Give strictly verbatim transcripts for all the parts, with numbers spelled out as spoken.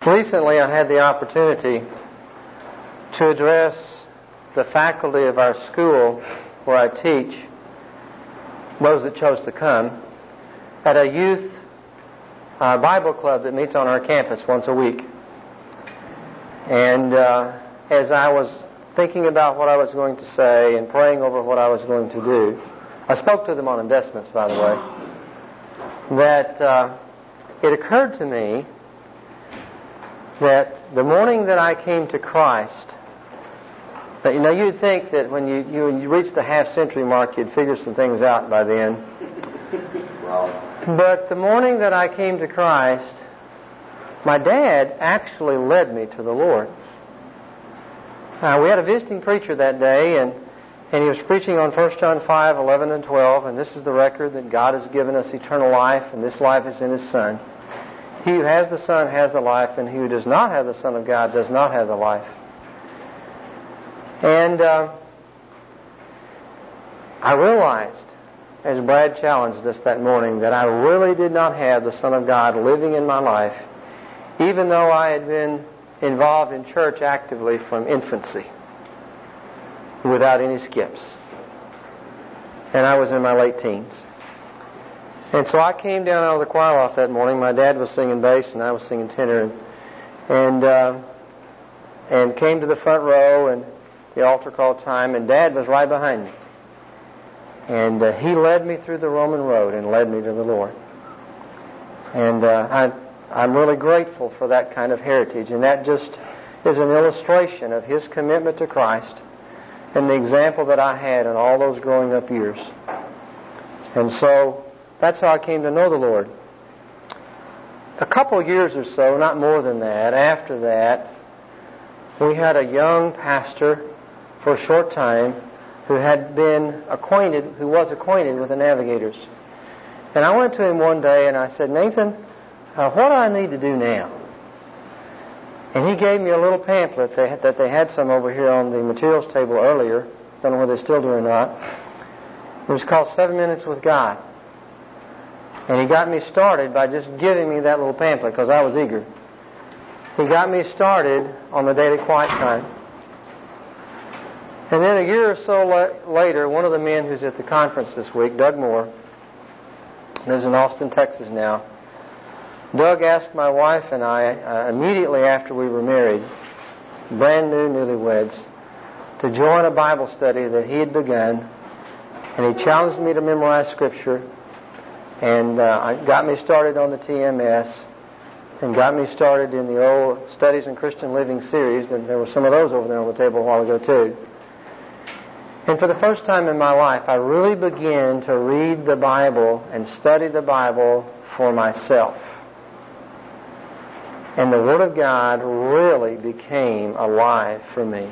Recently, I had the opportunity to address the faculty of our school where I teach, those that chose to come, at a youth uh, Bible club that meets on our campus once a week. And uh, as I was thinking about what I was going to say and praying over what I was going to do, I spoke to them on investments, by the way, that uh, it occurred to me that the morning that I came to Christ, that, you know, you'd think that when you, you, when you reach the half-century mark, you'd figure some things out by then. But the morning that I came to Christ, my dad actually led me to the Lord. Uh, we had a visiting preacher that day, and, and he was preaching on First John five, eleven and twelve, and this is the record that God has given us eternal life, and this life is in His Son. He who has the Son has the life, and he who does not have the Son of God does not have the life. And uh, I realized, as Brad challenged us that morning, that I really did not have the Son of God living in my life, even though I had been involved in church actively from infancy, without any skips. And I was in my late teens. And so I came down out of the choir loft that morning. My dad was singing bass and I was singing tenor, and and, uh, and came to the front row, and the altar call time, and Dad was right behind me. And uh, he led me through the Roman road and led me to the Lord. And uh, I, I'm really grateful for that kind of heritage, and that just is an illustration of his commitment to Christ and the example that I had in all those growing up years. And so that's how I came to know the Lord. A couple of years or so, not more than that, after that, we had a young pastor for a short time who had been acquainted, who was acquainted with the Navigators. And I went to him one day and I said, Nathan, uh, what do I need to do now? And he gave me a little pamphlet they had, that they had some over here on the materials table earlier. Don't know whether they still do or not. It was called Seven Minutes with God. And he got me started by just giving me that little pamphlet because I was eager. He got me started on the daily quiet time. And then a year or so la- later, one of the men who's at the conference this week, Doug Moore, lives in Austin, Texas now. Doug asked my wife and I, uh, immediately after we were married, brand new newlyweds, to join a Bible study that he had begun. And he challenged me to memorize Scripture, and uh, got me started on the T M S, and got me started in the old Studies in Christian Living series. And there were some of those over there on the table a while ago too. And for the first time in my life, I really began to read the Bible and study the Bible for myself. And the Word of God really became alive for me.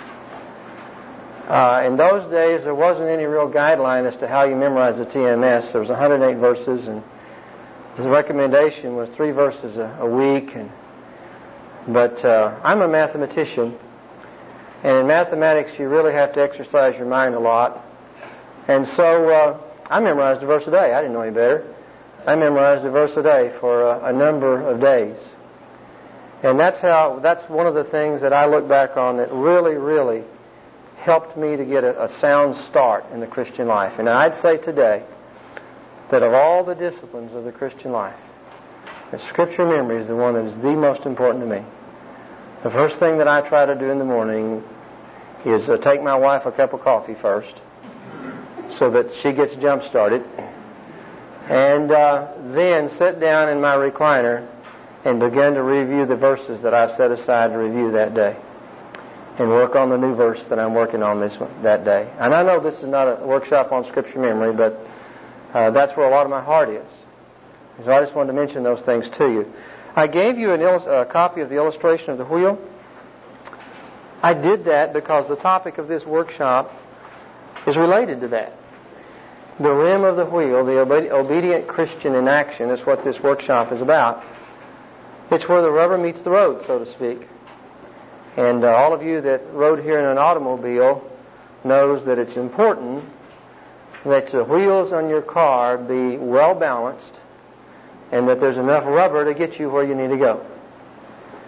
Uh, in those days, there wasn't any real guideline as to how you memorize the T M S. There was one hundred eight verses, and his recommendation was three verses a, a week. And, but uh, I'm a mathematician, and in mathematics, you really have to exercise your mind a lot. And so uh, I memorized a verse a day. I didn't know any better. I memorized a verse a day for a, a number of days. And that's how. That's one of the things that I look back on that really, really helped me to get a, a sound start in the Christian life. And I'd say today that of all the disciplines of the Christian life, that Scripture memory is the one that is the most important to me. The first thing that I try to do in the morning is uh, take my wife a cup of coffee first so that she gets jump-started, and uh, then sit down in my recliner and begin to review the verses that I've set aside to review that day, and work on the new verse that I'm working on this that day. And I know this is not a workshop on Scripture memory, but uh, that's where a lot of my heart is. So I just wanted to mention those things to you. I gave you an illus- a copy of the illustration of the wheel. I did that because the topic of this workshop is related to that. The rim of the wheel, the obe- obedient Christian in action, is what this workshop is about. It's where the rubber meets the road, so to speak. And uh, all of you that rode here in an automobile knows that it's important that the wheels on your car be well balanced and that there's enough rubber to get you where you need to go.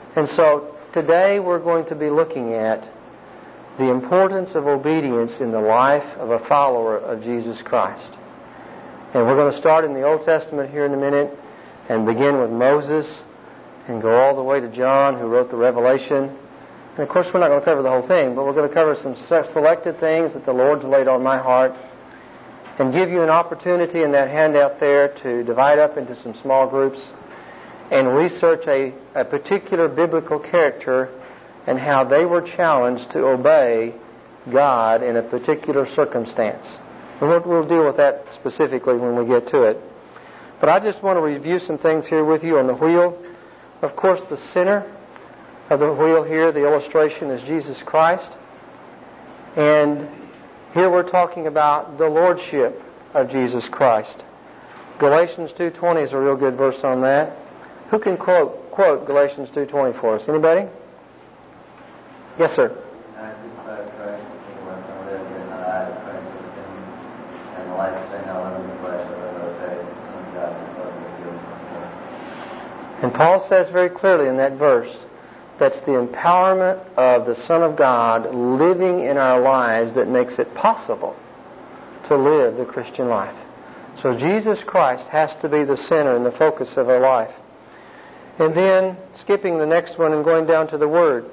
And so today we're going to be looking at the importance of obedience in the life of a follower of Jesus Christ. And we're going to start in the Old Testament here in a minute and begin with Moses and go all the way to John, who wrote the Revelation. And of course we're not going to cover the whole thing, but we're going to cover some selected things that the Lord's laid on my heart and give you an opportunity in that handout there to divide up into some small groups and research a, a particular biblical character and how they were challenged to obey God in a particular circumstance. And we'll, we'll deal with that specifically when we get to it. But I just want to review some things here with you on the wheel. Of course, the center of the wheel here, the illustration, is Jesus Christ. And here we're talking about the lordship of Jesus Christ. Galatians two twenty is a real good verse on that. Who can quote quote Galatians two twenty for us? Anybody? Yes, sir. I crucified Christ, the once I live, yet not I, but Christ is in me. And the life which I now live in the flesh, I live by faith in God, who loved me and gave himself for me. And Paul says very clearly in that verse, that's the empowerment of the Son of God living in our lives that makes it possible to live the Christian life. So Jesus Christ has to be the center and the focus of our life. And then, skipping the next one and going down to the Word.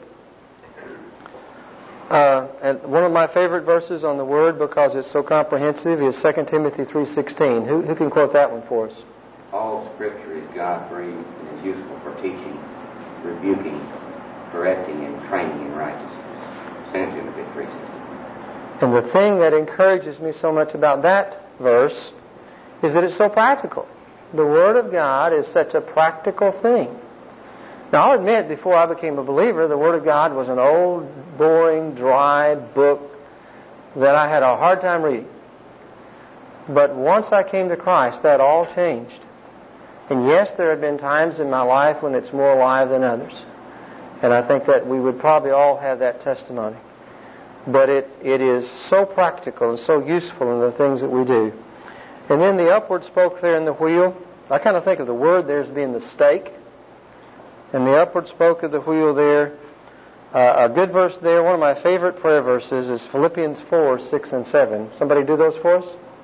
Uh, and one of my favorite verses on the Word, because it's so comprehensive, is Second Timothy three sixteen. Who, who can quote that one for us? All Scripture is God-breathed and is useful for teaching, rebuking, correcting, and training in righteousness. Second Timothy three sixteen. And the thing that encourages me so much about that verse is that it's so practical. The Word of God is such a practical thing. Now, I'll admit, before I became a believer, the Word of God was an old, boring, dry book that I had a hard time reading. But once I came to Christ, that all changed. And yes, there have been times in my life when it's more alive than others. And I think that we would probably all have that testimony. But it, it is so practical and so useful in the things that we do. And then the upward spoke there in the wheel, I kind of think of the word there as being the stake. And the upward spoke of the wheel there, uh, a good verse there, one of my favorite prayer verses is Philippians four, six, and seven. Somebody do those for us?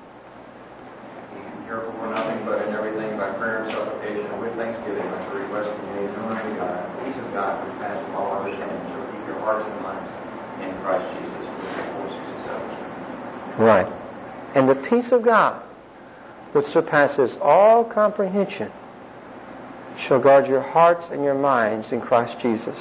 Be careful for nothing, but in everything by prayer and supplication and with thanksgiving, let your request be made known unto God. The peace of God, which passes all understanding, shall keep your hearts and minds in Christ Jesus. four, six, and seven. Right. And the peace of God, which surpasses all comprehension, shall guard your hearts and your minds in Christ Jesus.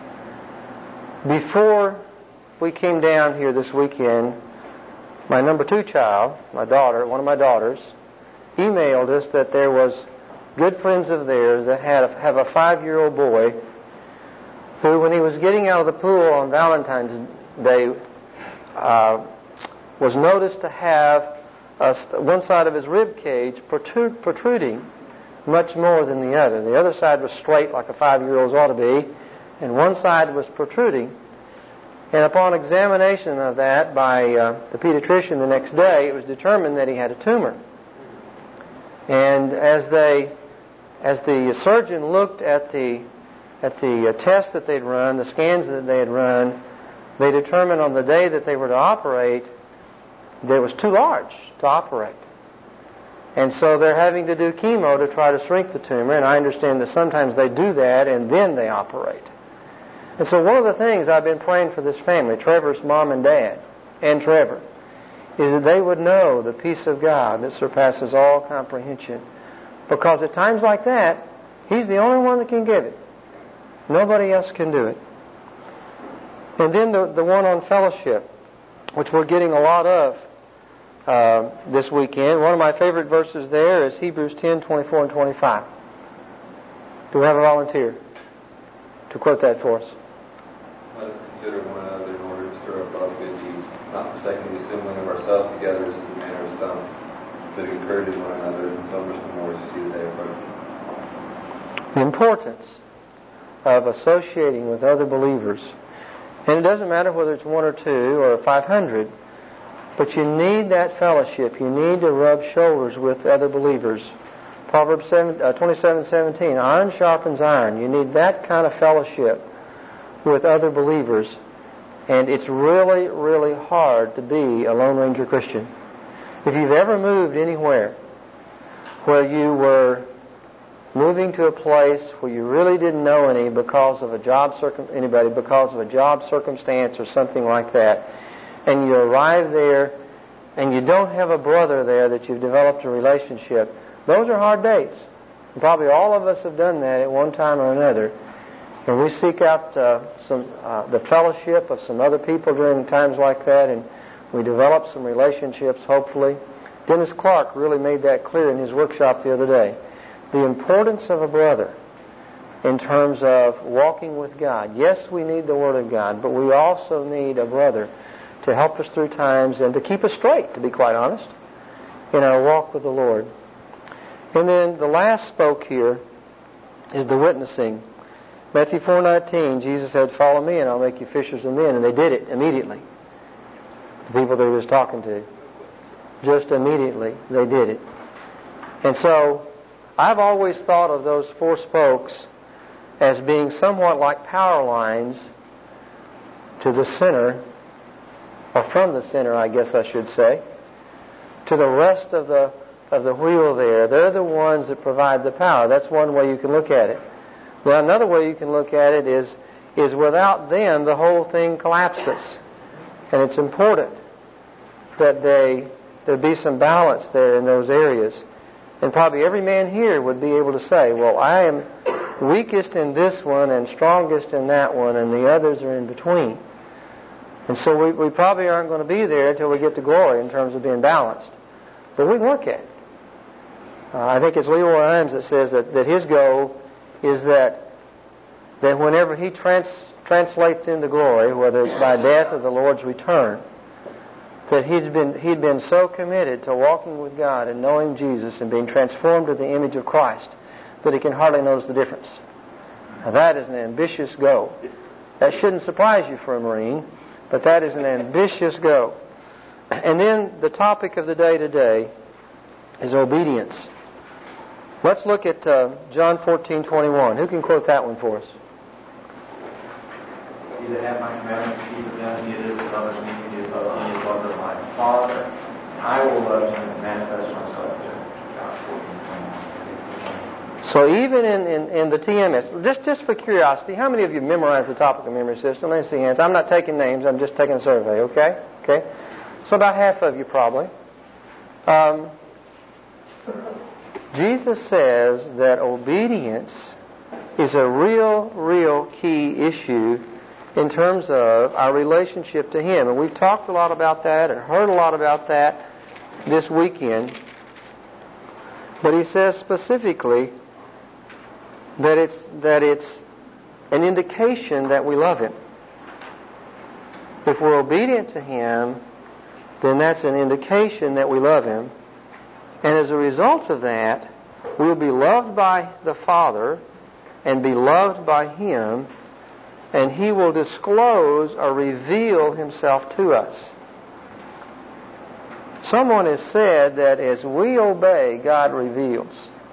Before we came down here this weekend, my number two child, my daughter, one of my daughters, emailed us that there was good friends of theirs that had a, have a five-year-old boy who, when he was getting out of the pool on Valentine's Day, uh, was noticed to have uh, one side of his rib cage protrude, protruding much more than the other. The other side was straight like a five-year-old's ought to be, and one side was protruding. And upon examination of that by uh, the pediatrician the next day, it was determined that he had a tumor. And as they, as the surgeon looked at the at the uh, tests that they'd run, the scans that they had run, they determined on the day that they were to operate that it was too large to operate. And so they're having to do chemo to try to shrink the tumor, and I understand that sometimes they do that and then they operate. And so one of the things I've been praying for this family, Trevor's mom and dad, and Trevor, is that they would know the peace of God that surpasses all comprehension. Because at times like that, He's the only one that can give it. Nobody else can do it. And then the, the one on fellowship, which we're getting a lot of uh, this weekend. One of my favorite verses there is Hebrews ten, twenty-four and twenty-five. Do we have a volunteer to quote that for us? Let us consider one another in order to stir up love good deeds, not forsaking the assembling of ourselves together as is the manner of some, but encouraging one another, and so much the more as you see the day approaching. The importance of associating with other believers. And it doesn't matter whether it's one or two or five hundred, but you need that fellowship. You need to rub shoulders with other believers Proverbs twenty-seven seventeen, iron sharpens iron. You need that kind of fellowship with other believers. And it's really, really hard to be a Lone Ranger Christian. If you've ever moved anywhere where you were moving to a place where you really didn't know any because of a job circum- anybody because of a job circumstance or something like that, and you arrive there and you don't have a brother there that you've developed a relationship, those are hard days. And probably all of us have done that at one time or another. And we seek out uh, some uh, the fellowship of some other people during times like that, and we develop some relationships, hopefully. Dennis Clark really made that clear in his workshop the other day. The importance of a brother in terms of walking with God. Yes, we need the Word of God, but we also need a brother to help us through times and to keep us straight, to be quite honest, in our walk with the Lord. And then the last spoke here is the witnessing. Matthew four nineteen, Jesus said, "Follow me and I'll make you fishers of men." And they did it immediately. The people that he was talking to. Just immediately they did it. And so I've always thought of those four spokes as being somewhat like power lines to the center, or from the center, I guess I should say, to the rest of the of the wheel there. They're the ones that provide the power. That's one way you can look at it. Now, another way you can look at it is, is without them, the whole thing collapses. And it's important that they there be some balance there in those areas. And probably every man here would be able to say, well, I am weakest in this one and strongest in that one, and the others are in between. And so we, we probably aren't going to be there until we get to glory in terms of being balanced. But we can look at it. Uh, I think it's Leroy Imes that says that, that his goal is that that whenever he trans, translates into glory, whether it's by death or the Lord's return, that he'd been he'd been so committed to walking with God and knowing Jesus and being transformed to the image of Christ that he can hardly notice the difference. Now that is an ambitious goal. That shouldn't surprise you for a Marine, but that is an ambitious goal. And then the topic of the day today is obedience. Let's look at uh, John fourteen twenty-one. Who can quote that one for us? "He that hath my commandments, keepeth them, he it is that loveth me, he is loved me, is loved of my Father. I will love him and manifest myself to him." John fourteen twenty-one. So even in, in, in the T M S, just, just for curiosity, how many of you memorized the topic of memory system? Let me see hands. I'm not taking names, I'm just taking a survey, okay? Okay. So about half of you probably. Um, Jesus says that obedience is a real, real key issue in terms of our relationship to Him. And we've talked a lot about that and heard a lot about that this weekend. But He says specifically that it's, that it's an indication that we love Him. If we're obedient to Him, then that's an indication that we love Him. And as a result of that, we'll be loved by the Father and be loved by Him, and He will disclose or reveal Himself to us. Someone has said that as we obey, God reveals.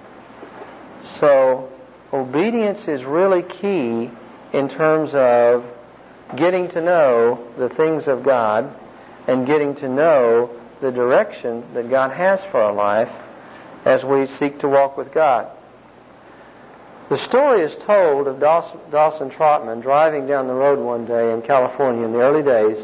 So, obedience is really key in terms of getting to know the things of God and getting to know the direction that God has for our life as we seek to walk with God. The story is told of Dawson, Dawson Trotman driving down the road one day in California in the early days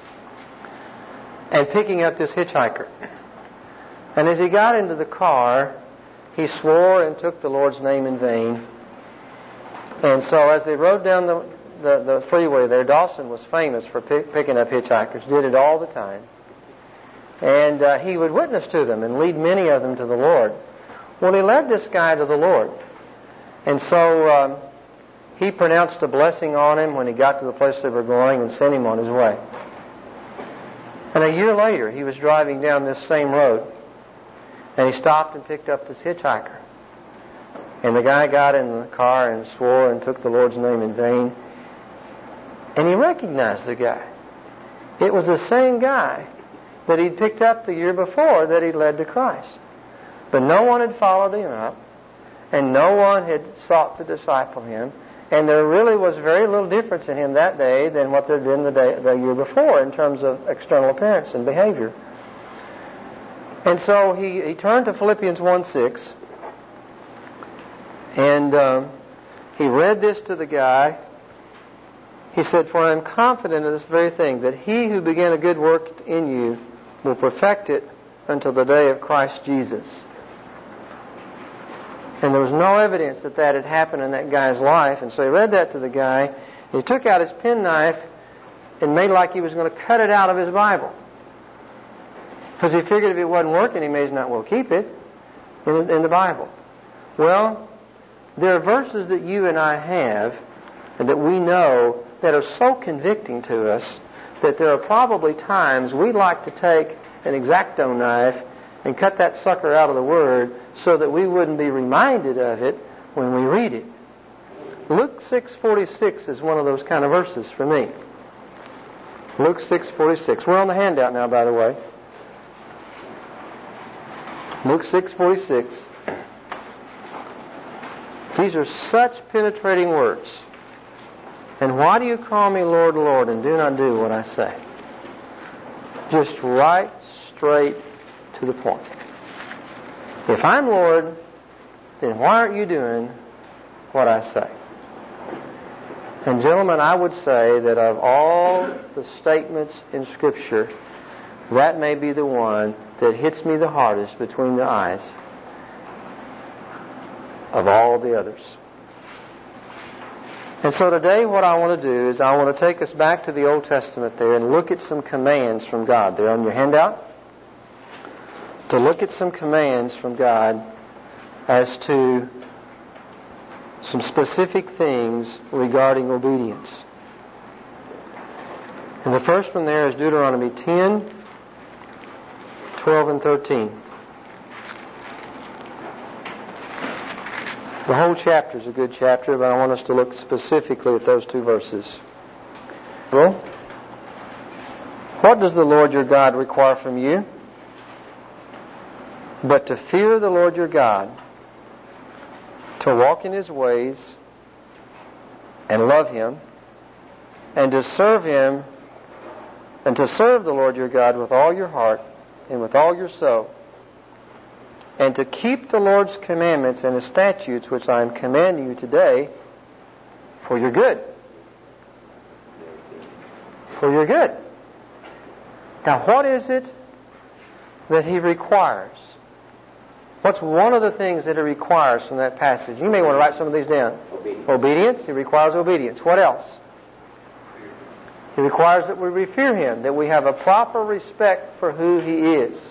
and picking up this hitchhiker. And as he got into the car, he swore and took the Lord's name in vain. And so as they rode down the, the, the freeway there, Dawson was famous for pick, picking up hitchhikers, did it all the time. And uh, he would witness to them and lead many of them to the Lord. Well, he led this guy to the Lord. And so um, he pronounced a blessing on him when he got to the place they were going and sent him on his way. And a year later, he was driving down this same road. And he stopped and picked up this hitchhiker. And the guy got in the car and swore and took the Lord's name in vain. And he recognized the guy. It was the same guy that he'd picked up the year before that he led to Christ. But no one had followed him up, and no one had sought to disciple him, and there really was very little difference in him that day than what there had been the, day, the year before in terms of external appearance and behavior. And so he, he turned to Philippians one six, and um, he read this to the guy. He said, "For I am confident of this very thing, that he who began a good work in you will perfect it until the day of Christ Jesus." And there was no evidence that that had happened in that guy's life. And so he read that to the guy. And he took out his penknife and made like he was going to cut it out of his Bible. Because he figured if it wasn't working, he may as not well keep it in, in the Bible. Well, there are verses that you and I have and that we know that are so convicting to us that there are probably times we'd like to take an X-Acto knife and cut that sucker out of the Word so that we wouldn't be reminded of it when we read it. Luke six forty-six is one of those kind of verses for me. Luke six forty-six. We're on the handout now, by the way. Luke six forty-six. These are such penetrating words. "And why do you call me Lord, Lord, and do not do what I say?" Just right, straight to the point. If I'm Lord, then why aren't you doing what I say? And gentlemen, I would say that of all the statements in Scripture, that may be the one that hits me the hardest between the eyes of all the others. And so today what I want to do is I want to take us back to the Old Testament there and look at some commands from God. They're on your handout. To look at some commands from God as to some specific things regarding obedience. And the first one there is Deuteronomy ten, twelve, and thirteen. The whole chapter is a good chapter, but I want us to look specifically at those two verses. Well, what does the Lord your God require from you? But to fear the Lord your God, to walk in His ways, and love Him, and to serve Him, and to serve the Lord your God with all your heart and with all your soul, and to keep the Lord's commandments and His statutes, which I am commanding you today, for your good. For your good. Now, what is it that He requires? What's one of the things that He requires from that passage? You may want to write some of these down. Obedience. Obedience. He requires obedience. What else? He requires that we revere Him, that we have a proper respect for who He is.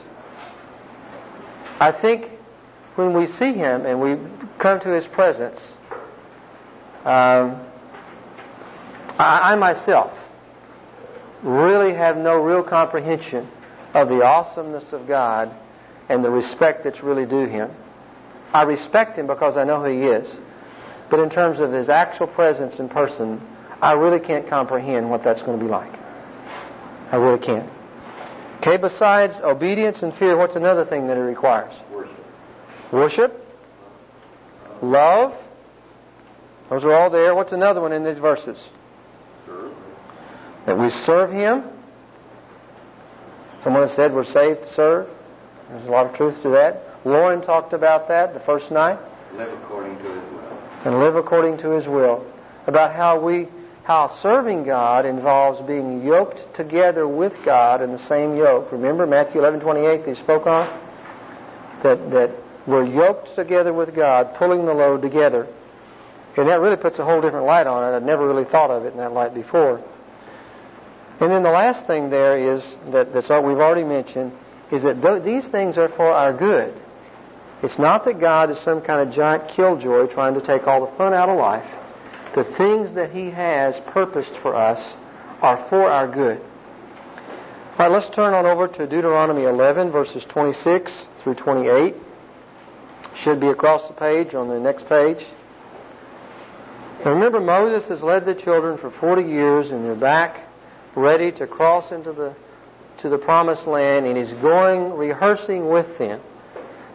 I think when we see Him and we come to His presence, um, I, I myself really have no real comprehension of the awesomeness of God and the respect that's really due Him. I respect Him because I know who He is. But in terms of His actual presence in person, I really can't comprehend what that's going to be like. I really can't. Okay, besides obedience and fear, what's another thing that it requires? Worship. Worship. Love. Those are all there. What's another one in these verses? Serve. That we serve Him. Someone has said we're saved to serve. There's a lot of truth to that. Lauren talked about that the first night. Live according to His will. And live according to His will. About how we, how serving God involves being yoked together with God in the same yoke. Remember Matthew eleven twenty-eight that He spoke on? That, that we're yoked together with God, pulling the load together. And that really puts a whole different light on it. I'd never really thought of it in that light before. And then the last thing there is, that, that's what we've already mentioned, is that th- these things are for our good. It's not that God is some kind of giant killjoy trying to take all the fun out of life. The things that He has purposed for us are for our good. All right, let's turn on over to Deuteronomy eleven, verses twenty-six through twenty-eight. Should be across the page on the next page. Now remember, Moses has led the children for forty years, and they're back ready to cross into the to the promised land, and he's going, rehearsing with them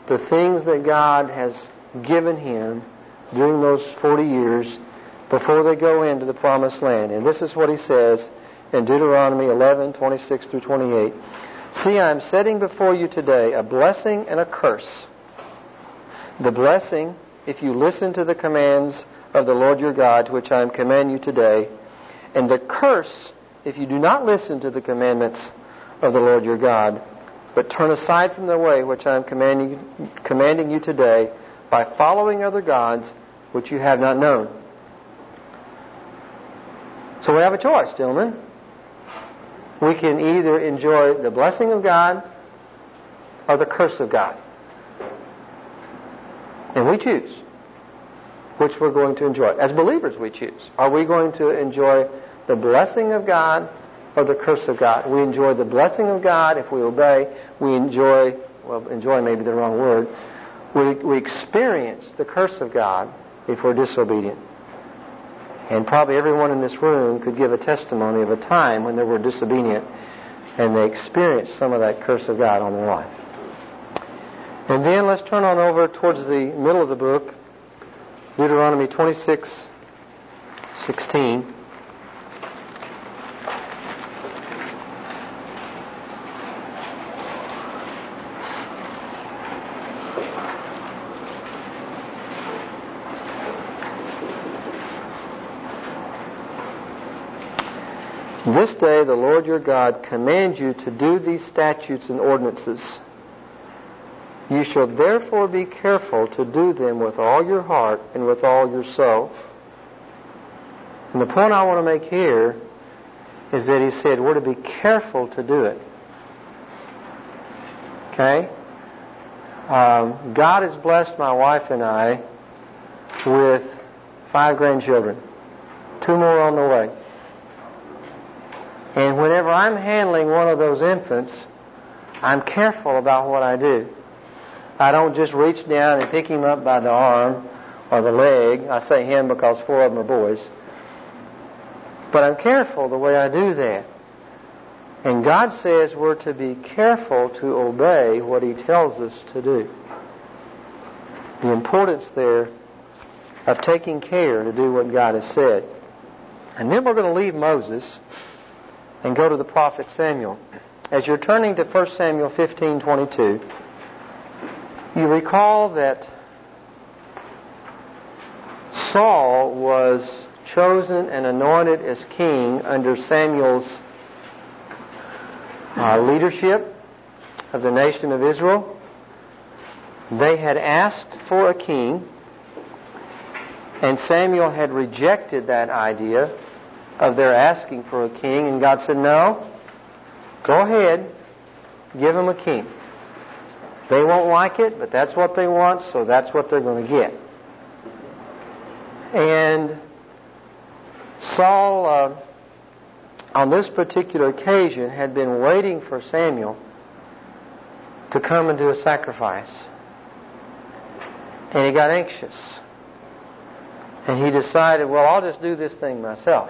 the things that God has given him during those forty years before they go into the promised land. And this is what he says in Deuteronomy eleven, twenty-six through twenty-eight. See, I am setting before you today a blessing and a curse. The blessing, if you listen to the commands of the Lord your God, which I am commanding you today, and the curse, if you do not listen to the commandments of the Lord your God, but turn aside from the way which I am commanding, commanding you today by following other gods which you have not known. So we have a choice, gentlemen. We can either enjoy the blessing of God or the curse of God. And we choose which we're going to enjoy. As believers, we choose. Are we going to enjoy the blessing of God or the curse of God? We enjoy the blessing of God if we obey. We enjoy, well, enjoy may be the wrong word. We, we experience the curse of God if we're disobedient. And probably everyone in this room could give a testimony of a time when they were disobedient and they experienced some of that curse of God on their life. And then let's turn on over towards the middle of the book, Deuteronomy twenty-six sixteen. This day the Lord your God commands you to do these statutes and ordinances. You shall therefore be careful to do them with all your heart and with all your soul. And the point I want to make here is that he said we're to be careful to do it. Okay? Um, God has blessed my wife and I with five grandchildren. Two more on the way. And whenever I'm handling one of those infants, I'm careful about what I do. I don't just reach down and pick him up by the arm or the leg. I say him because four of them are boys. But I'm careful the way I do that. And God says we're to be careful to obey what he tells us to do. The importance there of taking care to do what God has said. And then we're going to leave Moses and go to the prophet Samuel. As you're turning to First Samuel fifteen twenty-two, you recall that Saul was chosen and anointed as king under Samuel's uh, leadership of the nation of Israel. They had asked for a king, and Samuel had rejected that idea of their asking for a king, and God said, no, go ahead, give them a king. They won't like it, but that's what they want, so that's what they're going to get. And Saul, uh, on this particular occasion, had been waiting for Samuel to come and do a sacrifice. And he got anxious. And he decided, well, I'll just do this thing myself.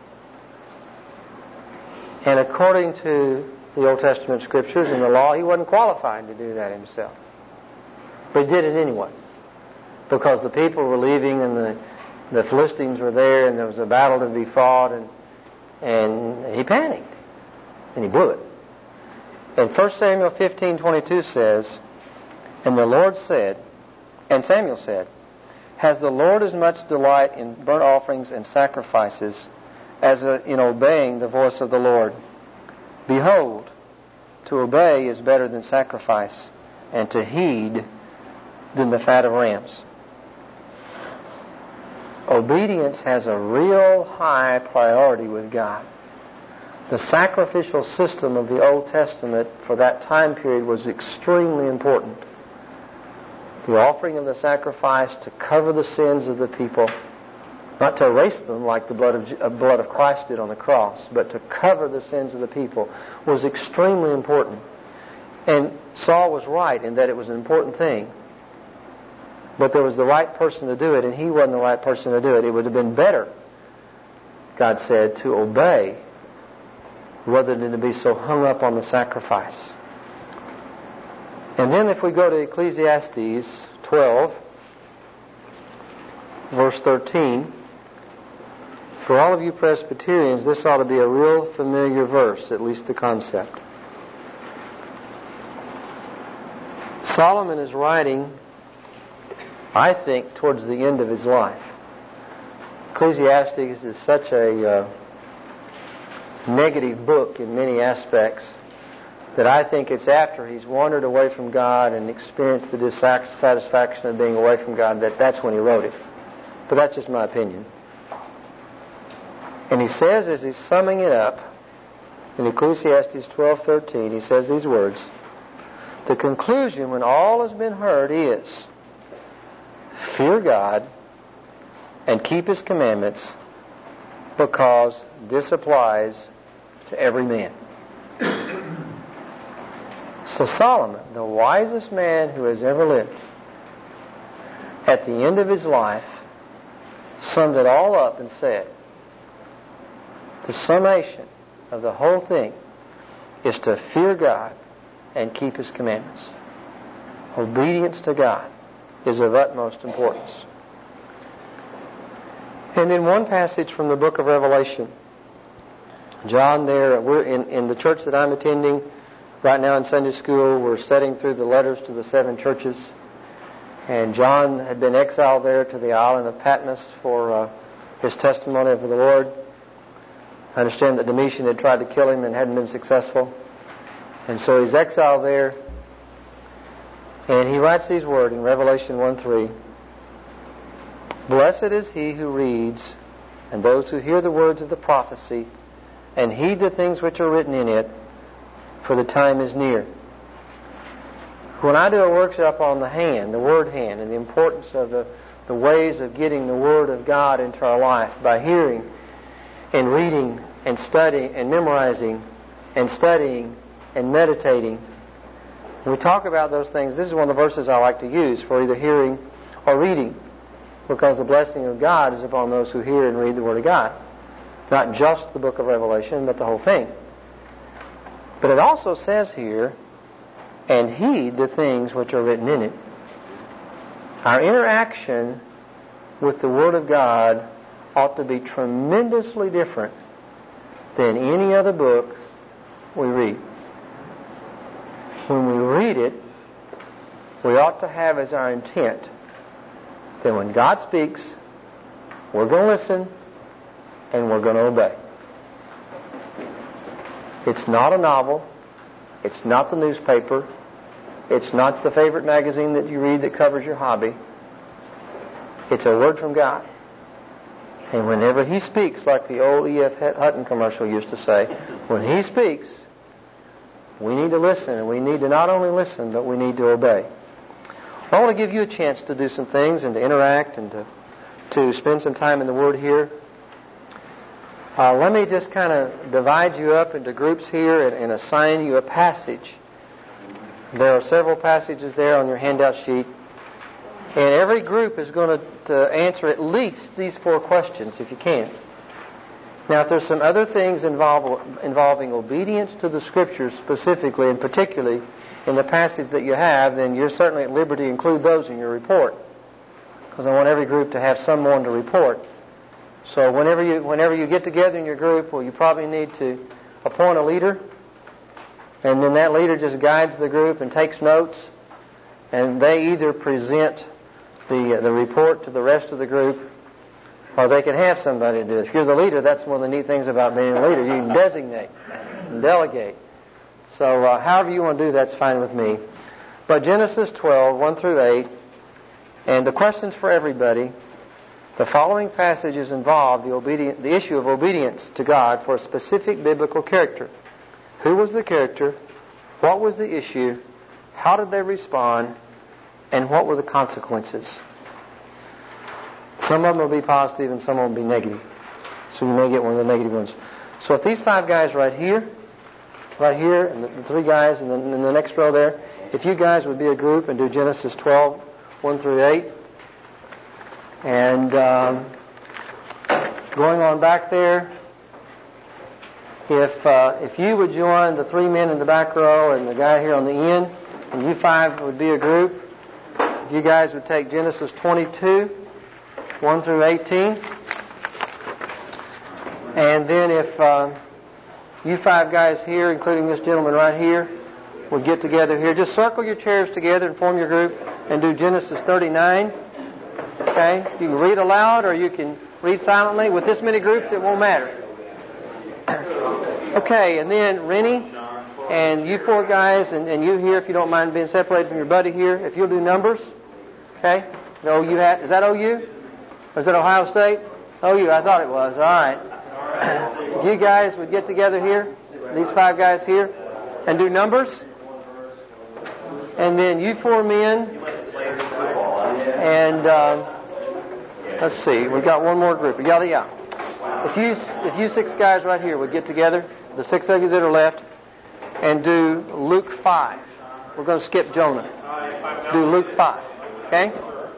And according to the Old Testament Scriptures and the law, he wasn't qualified to do that himself. But he did it anyway. Because the people were leaving and the, the Philistines were there and there was a battle to be fought, and, and he panicked. And he blew it. And First Samuel fifteen twenty-two says, and the Lord said, and Samuel said, has the Lord as much delight in burnt offerings and sacrifices as in obeying the voice of the Lord? Behold, to obey is better than sacrifice, and to heed than the fat of rams. Obedience has a real high priority with God. The sacrificial system of the Old Testament for that time period was extremely important. The offering of the sacrifice to cover the sins of the people, not to erase them like the blood of, uh, blood of Christ did on the cross, but to cover the sins of the people, was extremely important. And Saul was right in that it was an important thing. But there was the right person to do it, and he wasn't the right person to do it. It would have been better, God said, to obey rather than to be so hung up on the sacrifice. And then if we go to Ecclesiastes twelve, verse thirteen, for all of you Presbyterians, this ought to be a real familiar verse, at least the concept. Solomon is writing, I think, towards the end of his life. Ecclesiastes is such a uh, negative book in many aspects that I think it's after he's wandered away from God and experienced the dissatisfaction of being away from God that that's when he wrote it. But that's just my opinion. And he says, as he's summing it up, in Ecclesiastes twelve thirteen, he says these words, the conclusion when all has been heard is, fear God and keep His commandments, because this applies to every man. So Solomon, the wisest man who has ever lived, at the end of his life, summed it all up and said, the summation of the whole thing is to fear God and keep His commandments. Obedience to God is of utmost importance. And then one passage from the book of Revelation. John there, we're in, in the church that I'm attending right now in Sunday school, we're studying through the letters to the seven churches. And John had been exiled there to the island of Patmos for uh, his testimony of the Lord. I understand that Domitian had tried to kill him and hadn't been successful. And so he's exiled there. And he writes these words in Revelation one three. Blessed is he who reads, and those who hear the words of the prophecy, and heed the things which are written in it, for the time is near. When I do a workshop on the hand, the word hand, and the importance of the, the ways of getting the Word of God into our life by hearing and reading and studying and memorizing and studying and meditating, when we talk about those things, this is one of the verses I like to use for either hearing or reading, because the blessing of God is upon those who hear and read the Word of God. Not just the book of Revelation, but the whole thing. But it also says here, and heed the things which are written in it. Our interaction with the Word of God ought to be tremendously different than any other book we read. When we read it, we ought to have as our intent that when God speaks, we're going to listen and we're going to obey. It's not a novel. It's not the newspaper. It's not the favorite magazine that you read that covers your hobby. It's a word from God. And whenever He speaks, like the old E F Hutton commercial used to say, when He speaks, we need to listen, and we need to not only listen, but we need to obey. I want to give you a chance to do some things and to interact and to, to spend some time in the Word here. Uh, let me just kind of divide you up into groups here and, and assign you a passage. There are several passages there on your handout sheet. And every group is going to, to answer at least these four questions, if you can. Now, if there's some other things involve, involving obedience to the Scriptures specifically and particularly in the passage that you have, then you're certainly at liberty to include those in your report. Because I want every group to have someone to report. So whenever you whenever you get together in your group, well, you probably need to appoint a leader. And then that leader just guides the group and takes notes. And they either present the, uh, the report to the rest of the group, or they can have somebody do it. If you're the leader, that's one of the neat things about being a leader. You can designate and delegate. So uh, however you want to do that's fine with me. But Genesis twelve, one through eight, and the questions for everybody. The following passages involve the, obedient, the issue of obedience to God for a specific biblical character. Who was the character? What was the issue? How did they respond? And what were the consequences? Some of them will be positive and some of them will be negative. So you may get one of the negative ones. So if these five guys right here, right here, and the, the three guys in the, in the next row there, if you guys would be a group and do Genesis twelve, one through eight, and um, going on back there, if uh, if you would join the three men in the back row and the guy here on the end and you five would be a group. If you guys would take Genesis twenty-two, one through eighteen. And then if uh, you five guys here, including this gentleman right here, would get together here, just circle your chairs together and form your group and do Genesis thirty-nine. Okay? You can read aloud or you can read silently. With this many groups, it won't matter. Okay, and then Rennie and you four guys and, and you here, if you don't mind being separated from your buddy here, if you'll do Numbers. Okay? The O U hat. Is that O U? Or is that Ohio State? O U, I thought it was. All right. If you guys would get together here, these five guys here, and do Numbers. And then you four men, and uh, let's see, we've got one more group. Yeah, yeah. If you if you six guys right here would get together, the six of you that are left, and do Luke five. We're going to skip Jonah. Do Luke five. Okay?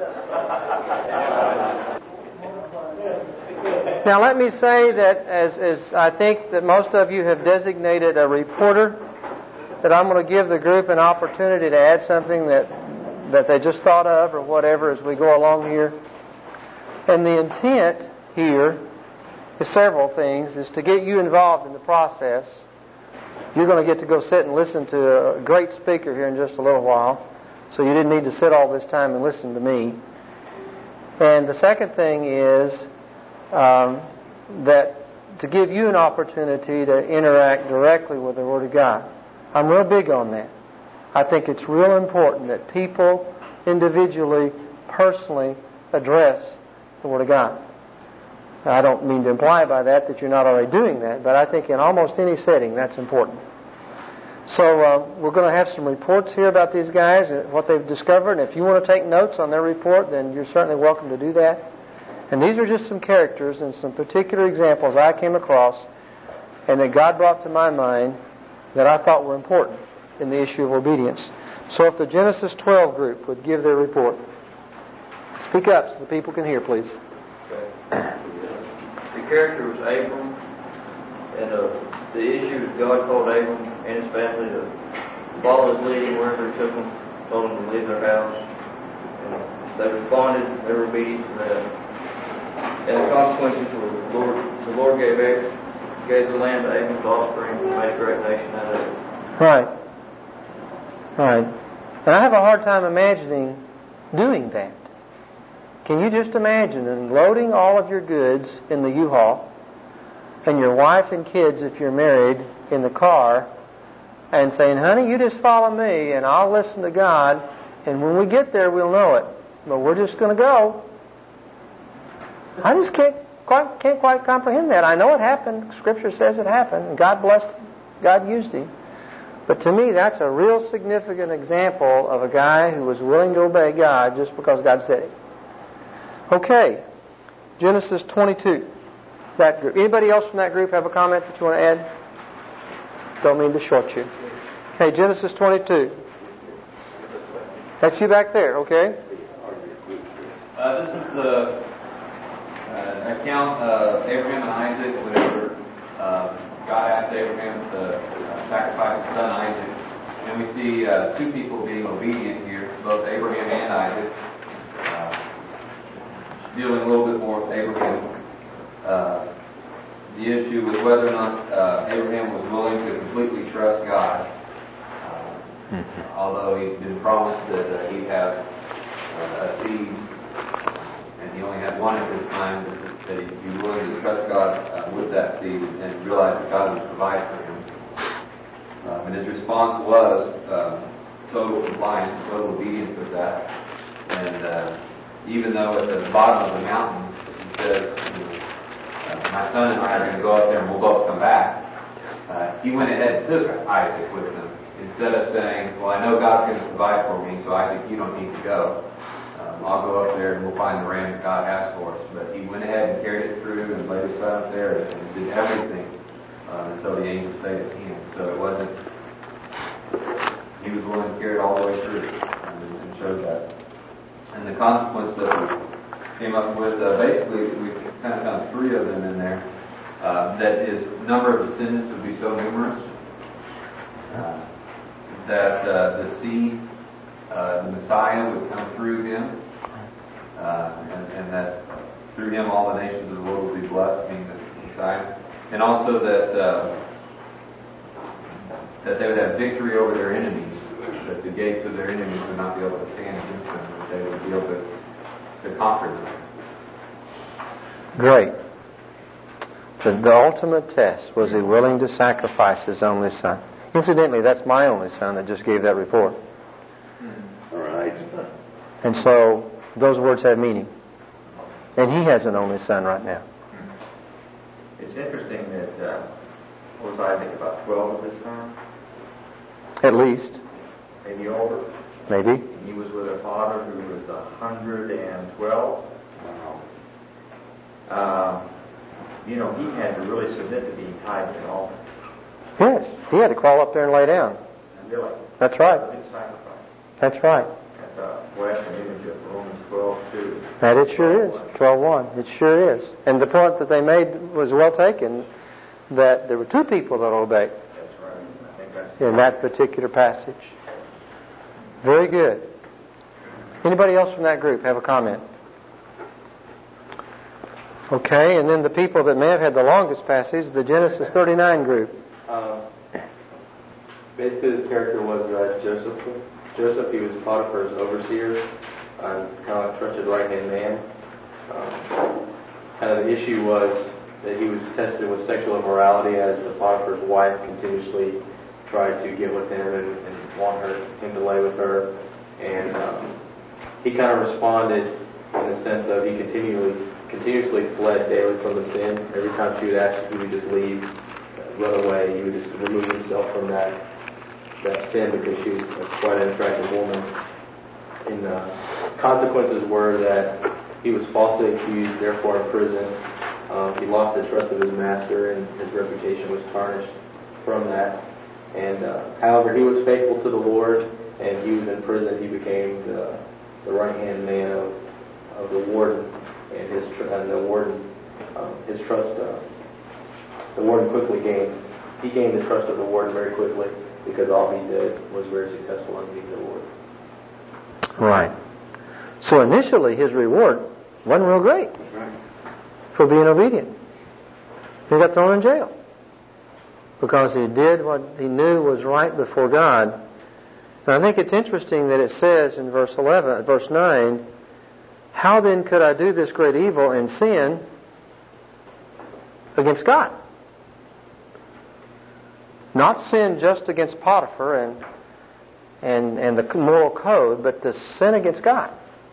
Now let me say that as, as I think that most of you have designated a reporter, that I'm going to give the group an opportunity to add something that that they just thought of or whatever as we go along here. And the intent here is several things, is to get you involved in the process. You're going to get to go sit and listen to a great speaker here in just a little while, so you didn't need to sit all this time and listen to me. And the second thing is um, that to give you an opportunity to interact directly with the Word of God. I'm real big on that. I think it's real important that people individually, personally address the Word of God. I don't mean to imply by that that you're not already doing that, but I think in almost any setting that's important. So uh, we're going to have some reports here about these guys and what they've discovered, and if you want to take notes on their report, then you're certainly welcome to do that. And these are just some characters and some particular examples I came across and that God brought to my mind that I thought were important in the issue of obedience. So if the Genesis twelve group would give their report. Speak up so the people can hear, please. The character was Abram, and uh, the issue is God called Abram and his family to follow his leading wherever he took them, told them to leave their house. And they responded, they were obedient to that. And the consequences were the Lord, the Lord gave Abram, gave the land to Abram's offspring and made a great nation out of it. Right. Right. And I have a hard time imagining doing that. Can you just imagine unloading all of your goods in the U-Haul and your wife and kids, if you're married, in the car and saying, honey, you just follow me and I'll listen to God, and when we get there we'll know it. But we're just going to go. I just can't quite, can't quite comprehend that. I know it happened. Scripture says it happened. And God blessed him. God used him. But to me, that's a real significant example of a guy who was willing to obey God just because God said it. Okay, Genesis twenty-two, that group. Anybody else from that group have a comment that you want to add? Don't mean to short you. Okay, Genesis twenty-two. That's you back there, okay? Uh, this is the uh, account of Abraham and Isaac whenever uh, God asked Abraham to uh, sacrifice his son Isaac. And we see uh, two people being obedient here, both Abraham and Isaac. Uh, dealing a little bit more with Abraham. Uh, the issue was whether or not uh, Abraham was willing to completely trust God. Uh, mm-hmm. Although he'd been promised that uh, he'd have uh, a seed, and he only had one at this time, that, that he'd be willing to trust God uh, with that seed and realize that God would provide for him. Uh, and his response was uh, total compliance, total obedience with that. And uh, even though at the bottom of the mountain he says, you know, uh, my son and I are going to go up there and we'll both come back, uh, he went ahead and took Isaac with him instead of saying, well, I know God's going to provide for me, so Isaac, you don't need to go. Um, I'll go up there and we'll find the ram that God has for us. But he went ahead and carried it through and laid his son up there and did everything uh, until the angel stayed his hand. So it wasn't, he was willing to carry it all the way through and, and showed that. And the consequence that we came up with, uh, basically, we kind of found three of them in there. Uh, that his number of descendants would be so numerous uh, that uh, the seed uh, the Messiah would come through him, uh, and, and that through him all the nations of the world would be blessed, being the Messiah. And also that uh, that they would have victory over their enemies, that the gates of their enemies would not be able to stand against them, that they would be able to, to conquer them. Great. The, the ultimate test, was he willing to sacrifice his only son? Incidentally, that's my only son that just gave that report. All right. And so those words have meaning. And he has an only son right now. It's interesting that, uh, what was I, I think about twelve at this time? At least. Maybe older. Maybe. And he was with a father who was one hundred twelve. Uh, you know, he had to really submit to being tied to an altar. Yes. He had to crawl up there and lay down. Really? That's right. A big sacrifice. That's right. That's a Western image of Romans twelve two. That it sure is. twelve one. It sure is. And the point that they made was well taken, that there were two people that obeyed. That's right. I think that's In that particular passage. Very good. Anybody else from that group have a comment? Okay, and then the people that may have had the longest passage, the Genesis thirty-nine group. Um, basically, this character was uh, Joseph. Joseph, he was Potiphar's overseer, uh, kind of like trusted right-hand man. Um, kind of the issue was that he was tested with sexual immorality as the Potiphar's wife continuously tried to get with him and, and want her, him to lay with her. And um, he kind of responded in the sense of he continually, continuously fled daily from the sin. Every time she would ask, he would just leave, run away. He would just remove himself from that that sin because she was quite an attractive woman. And uh, consequences were that he was falsely accused, therefore in prison. Um, he lost the trust of his master, and his reputation was tarnished from that. And uh, however, he was faithful to the Lord, and he was in prison. He became the, the right-hand man of, of the warden, and his tr- and the warden, um, his trust. Uh, the warden quickly gained. He gained the trust of the warden very quickly because all he did was very successful in being the Lord. Right. So initially his reward wasn't real great for being obedient. He got thrown in jail because he did what he knew was right before God. And I think it's interesting that it says in verse eleven, verse nine, how then could I do this great evil and sin against God? Not sin just against Potiphar and and and the moral code, but to sin against God.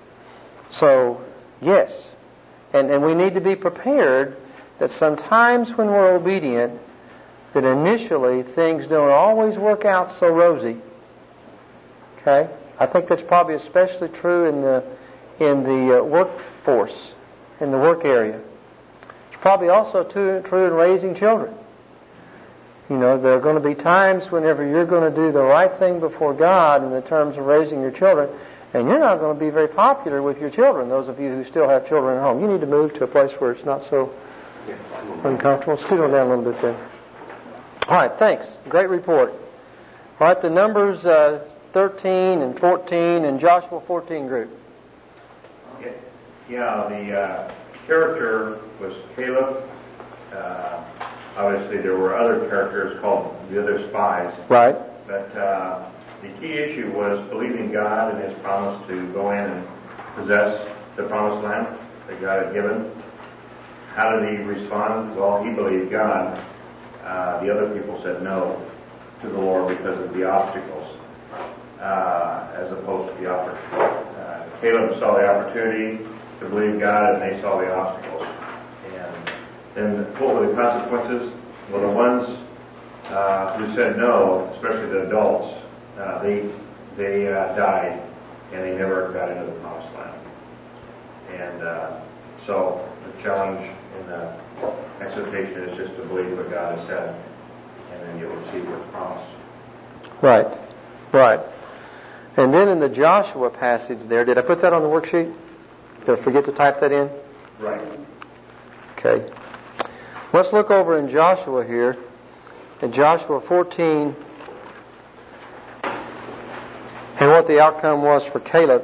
So, yes. And and we need to be prepared that sometimes when we're obedient, that initially things don't always work out so rosy. Okay? I think that's probably especially true in the in the uh, workforce, in the work area. It's probably also too, true in raising children. You know, there are going to be times whenever you're going to do the right thing before God in the terms of raising your children, and you're not going to be very popular with your children, those of you who still have children at home. You need to move to a place where it's not so uncomfortable. Scoot on down a little bit there. All right, thanks. Great report. All right, the Numbers uh, thirteen and fourteen and Joshua fourteen group. Okay. Yeah, the uh, character was Caleb. Uh, obviously, there were other characters called the other spies. Right. But uh, the key issue was believing God and His promise to go in and possess the promised land that God had given. How did he respond? Well, he believed God. Uh, the other people said no to the Lord because of the obstacles, uh, as opposed to the opportunity. Uh, Caleb saw the opportunity to believe God, and they saw the obstacles. And then what were the consequences? Well, the ones uh, who said no, especially the adults, uh, they they uh, died, and they never got into the promised land. And uh, so the challenge in the exhortation is just to believe what God has said, and then you'll receive what's promised. Right. Right. And then in the Joshua passage there, did I put that on the worksheet? Did I forget to type that in? Right. Okay. Let's look over in Joshua here, in Joshua fourteen and what the outcome was for Caleb.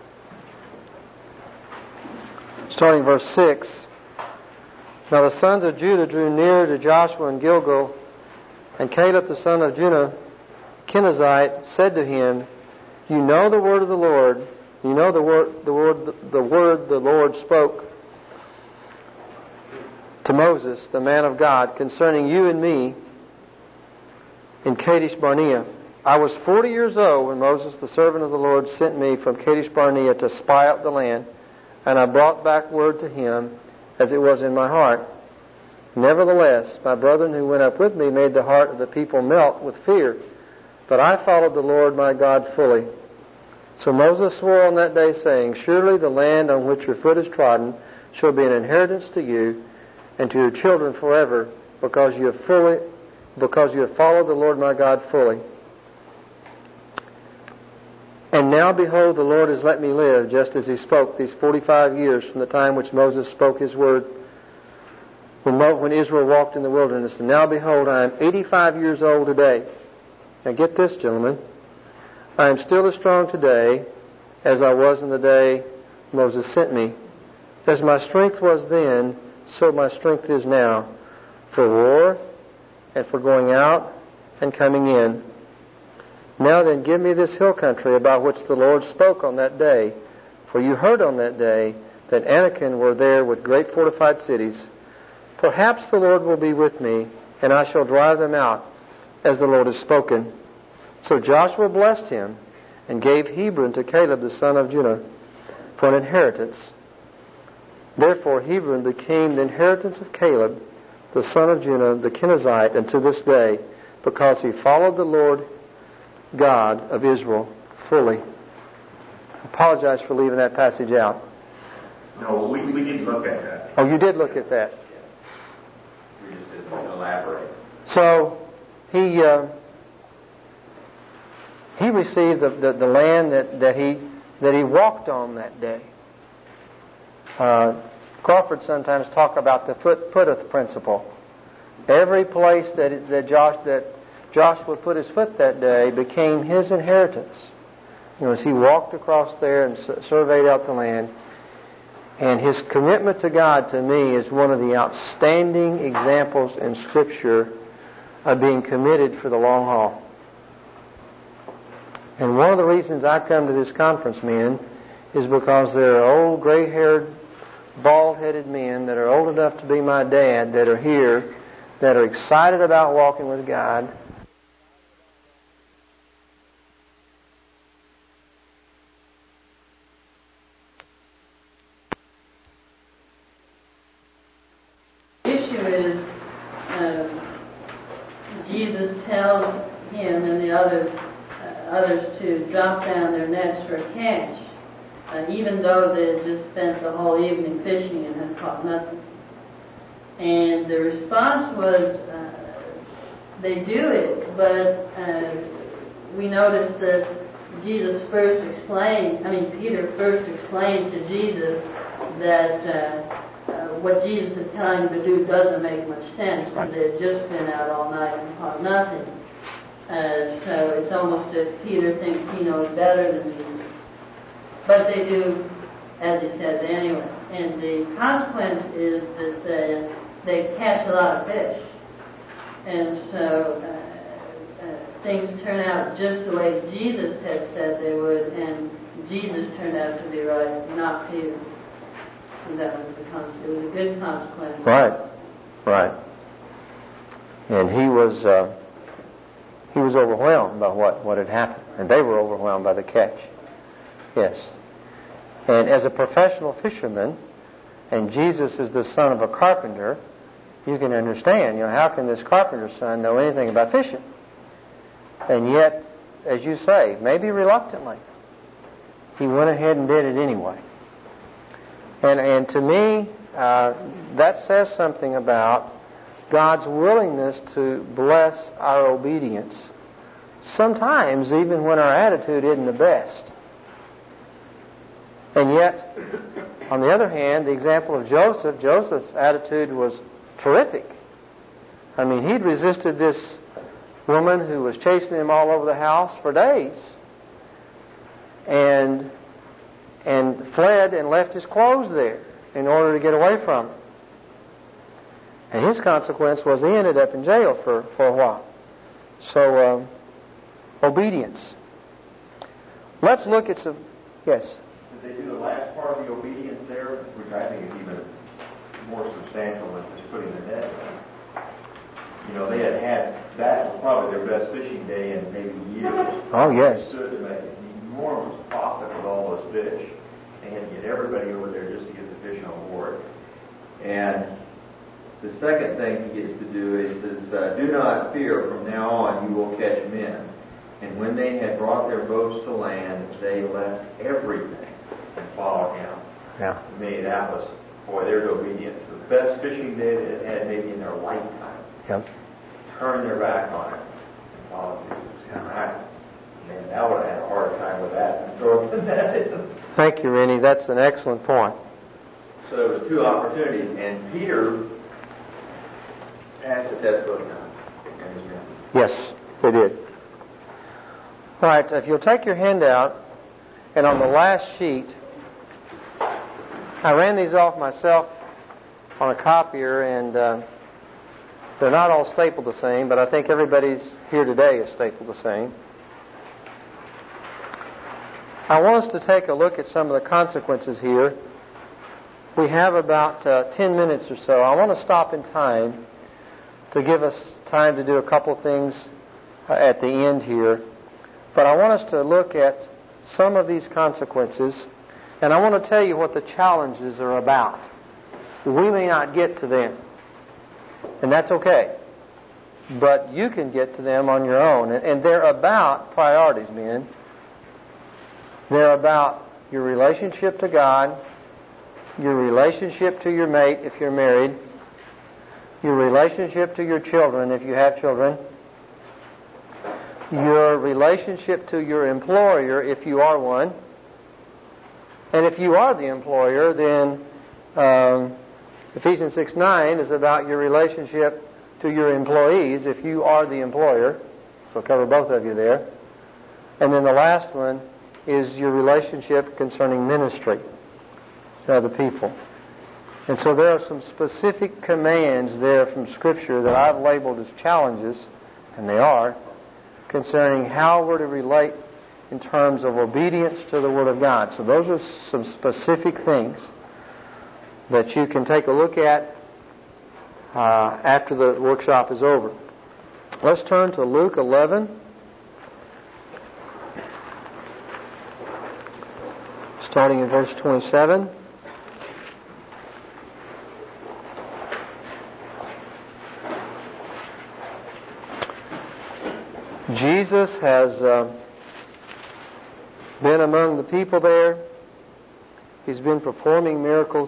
Starting verse six. Now the sons of Judah drew near to Joshua in Gilgal, and Caleb the son of Jephunneh, Kenizzite, said to him, You know the word of the Lord, you know the word the word the word the Lord spoke to Moses, the man of God, concerning you and me in Kadesh Barnea. I was forty years old when Moses, the servant of the Lord, sent me from Kadesh Barnea to spy out the land, and I brought back word to him as it was in my heart. Nevertheless, my brethren who went up with me made the heart of the people melt with fear, but I followed the Lord my God fully. So Moses swore on that day, saying, Surely the land on which your foot is trodden shall be an inheritance to you and to your children forever, because you have fully, because you have followed the Lord my God fully. And now, behold, the Lord has let me live, just as He spoke these forty-five years from the time which Moses spoke His word, when, Mo, when Israel walked in the wilderness. And now, behold, I am eighty-five years old today. Now get this, gentlemen. I am still as strong today as I was in the day Moses sent me. As my strength was then, so my strength is now, for war and for going out and coming in. Now then, give me this hill country about which the Lord spoke on that day. For you heard on that day that Anakim were there with great fortified cities. Perhaps the Lord will be with me, and I shall drive them out, as the Lord has spoken. So Joshua blessed him, and gave Hebron to Caleb the son of Jephunneh for an inheritance. Therefore Hebron became the inheritance of Caleb the son of Jephunneh the Kenizzite unto this day, because he followed the Lord God of Israel fully. I apologize for leaving that passage out. No, we, we did look at that. Oh, you did look at that. We just didn't elaborate. So he uh, he received the, the, the land that, that he that he walked on that day. Uh, Crawford sometimes talk about the foot putteth principle. Every place that that Josh that Joshua put his foot that day became his inheritance. You know, as he walked across there and surveyed out the land. And his commitment to God, to me, is one of the outstanding examples in Scripture of being committed for the long haul. And one of the reasons I come to this conference, men, is because there are old, gray-haired, bald-headed men that are old enough to be my dad that are here, that are excited about walking with God. Tells him and the other uh, others to drop down their nets for catch, uh, even though they had just spent the whole evening fishing and had caught nothing. And the response was, uh, they do it, but uh, we noticed that Jesus first explained, I mean Peter first explained to Jesus that uh, Uh, what Jesus is telling them to do doesn't make much sense, because they had just been out all night and caught nothing. Uh, so it's almost as Peter thinks he knows better than Jesus. But they do, as he says, anyway. And the consequence is that they, they catch a lot of fish. And so uh, uh, things turn out just the way Jesus had said they would, and Jesus turned out to be right, not Peter. And that was the con- it was a good consequence. Right, right. And he was uh, he was overwhelmed by what, what had happened, and they were overwhelmed by the catch. Yes. And as a professional fisherman, and Jesus is the son of a carpenter, you can understand, you know, how can this carpenter's son know anything about fishing? And yet, as you say, maybe reluctantly, he went ahead and did it anyway. And, and to me, uh, that says something about God's willingness to bless our obedience, sometimes even when our attitude isn't the best. And yet, on the other hand, the example of Joseph, Joseph's attitude was terrific. I mean, he'd resisted this woman who was chasing him all over the house for days. and and fled and left his clothes there in order to get away from it. And his consequence was he ended up in jail for, for a while. So, um, obedience. Let's look at some... Yes? Did they do the last part of the obedience there, which I think is even more substantial than just putting the net in? You know, they had had, that was probably their best fishing day in maybe years. Oh, yes. They stood to make an enormous profit with all those fish. They had to get everybody over there just to get the fish on board. And the second thing he gets to do is, is uh, do not fear, from now on you will catch men. And when they had brought their boats to land, they left everything and followed him. Yeah. To me, that was, boy, there's obedience. The best fishing day they had maybe in their lifetime. Yep. Turn their back on it and follow Jesus. Yeah. Man, I would have had a hard time with that and throwing the net in. Thank you, Rennie. That's an excellent point. So there were two opportunities, and Peter passed the test both times. Yes, they did. All right, if you'll take your handout, and on the last sheet, I ran these off myself on a copier, and uh, they're not all stapled the same, but I think everybody's here today is stapled the same. I want us to take a look at some of the consequences here. We have about uh, ten minutes or so. I want to stop in time to give us time to do a couple things uh, at the end here. But I want us to look at some of these consequences, and I want to tell you what the challenges are about. We may not get to them, and that's okay. But you can get to them on your own. And they're about priorities, men. They're about your relationship to God, your relationship to your mate if you're married, your relationship to your children if you have children, your relationship to your employer if you are one, and if you are the employer, then um, Ephesians six nine is about your relationship to your employees if you are the employer. So I'll cover both of you there. And then the last one is your relationship concerning ministry to other people. And so there are some specific commands there from Scripture that I've labeled as challenges, and they are, concerning how we're to relate in terms of obedience to the Word of God. So those are some specific things that you can take a look at uh, after the workshop is over. Let's turn to Luke eleven. Starting in verse twenty-seven. Jesus has uh, been among the people there. He's been performing miracles.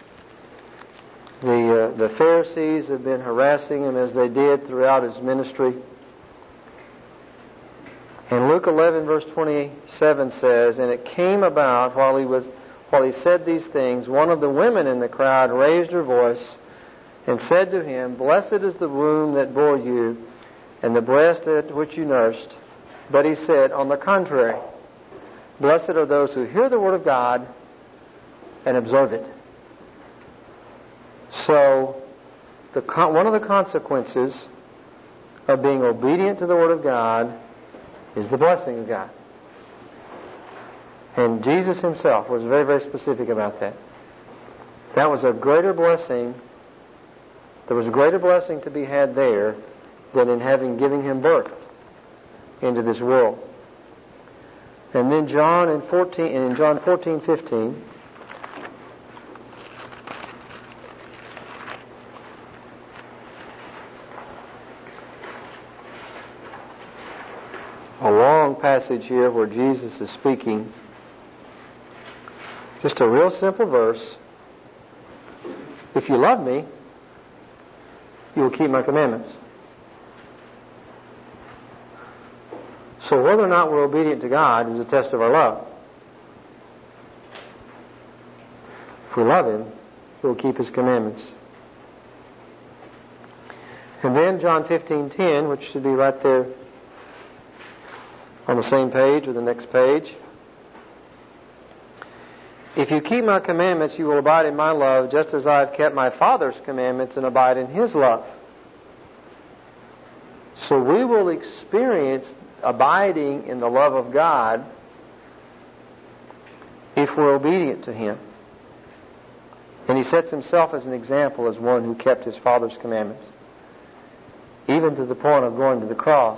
The, uh, the Pharisees have been harassing him as they did throughout his ministry. And Luke eleven verse twenty-seven says, "And it came about while he was, while he said these things, one of the women in the crowd raised her voice and said to him, 'Blessed is the womb that bore you, and the breast at which you nursed.' But he said, 'On the contrary, blessed are those who hear the word of God and observe it.'" So, the one of the consequences of being obedient to the word of God is the blessing of God. And Jesus himself was very, very specific about that. That was a greater blessing. There was a greater blessing to be had there than in having given him birth into this world. And then John in fourteen, and in John fourteen fifteen, a long passage here where Jesus is speaking. Just a real simple verse. "If you love me, you will keep my commandments." So whether or not we're obedient to God is a test of our love. If we love him, we'll keep his commandments. And then John fifteen ten, which should be right there on the same page or the next page. If you keep my commandments, you will abide in my love, just as I have kept my Father's commandments and abide in his love. So we will experience abiding in the love of God if we're obedient to him. And he sets himself as an example as one who kept his Father's commandments, even to the point of going to the cross.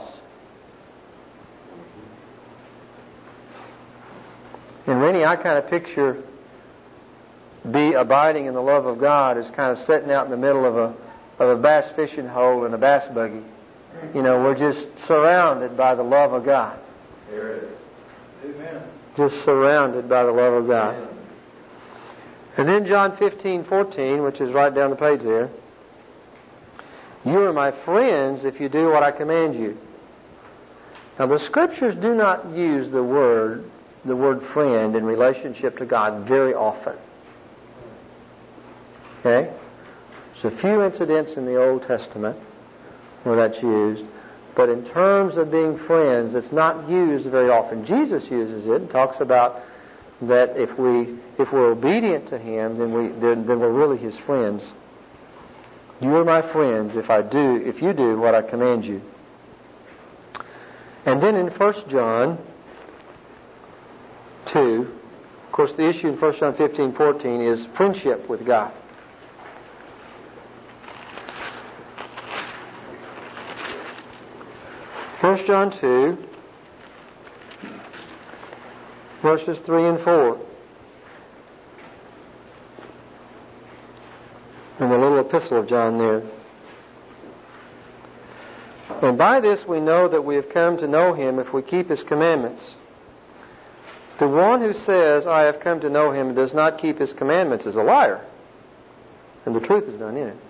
And Rennie, I kind of picture be abiding in the love of God as kind of sitting out in the middle of a of a bass fishing hole in a bass buggy. You know, we're just surrounded by the love of God. There it is. Amen. Just surrounded by the love of God. Amen. And then John fifteen fourteen, which is right down the page there. You are my friends if you do what I command you. Now the Scriptures do not use the word the word friend in relationship to God very often. Okay? There's a few incidents in the Old Testament where that's used, but in terms of being friends, it's not used very often. Jesus uses it and talks about that if we if we're obedient to him, then we then, then we're really his friends. You are my friends if I do if you do what I command you. And then in First John two, of course the issue in First John fifteen fourteen is friendship with God. First John two, verses three and four. In the little epistle of John there. And by this we know that we have come to know him if we keep his commandments. The one who says, I have come to know him and does not keep his commandments is a liar, and the truth is not in it.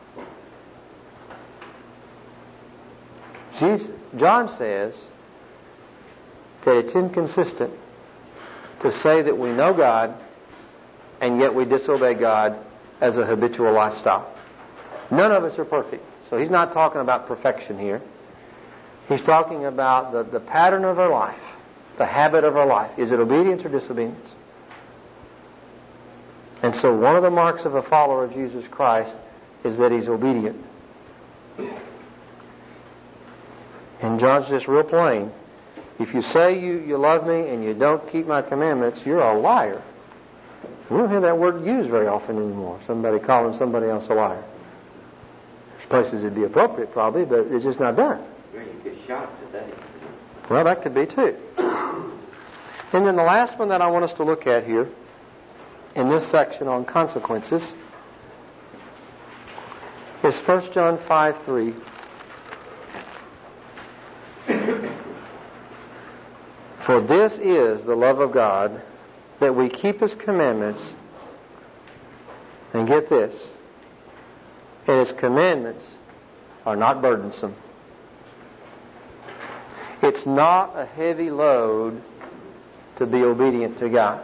Jesus, John says that it's inconsistent to say that we know God and yet we disobey God as a habitual lifestyle. None of us are perfect. So he's not talking about perfection here. He's talking about the, the pattern of our life, the habit of our life. Is it obedience or disobedience? And so one of the marks of a follower of Jesus Christ is that he's obedient. And John's just real plain. If you say you, you love me and you don't keep my commandments, you're a liar. We don't hear that word used very often anymore. Somebody calling somebody else a liar. There's places it'd be appropriate probably, but it's just not done. You get shot today. Well, that could be too. And then the last one that I want us to look at here in this section on consequences is First John five three. For this is the love of God, that we keep his commandments, and get this, and his commandments are not burdensome. It's not a heavy load to be obedient to God.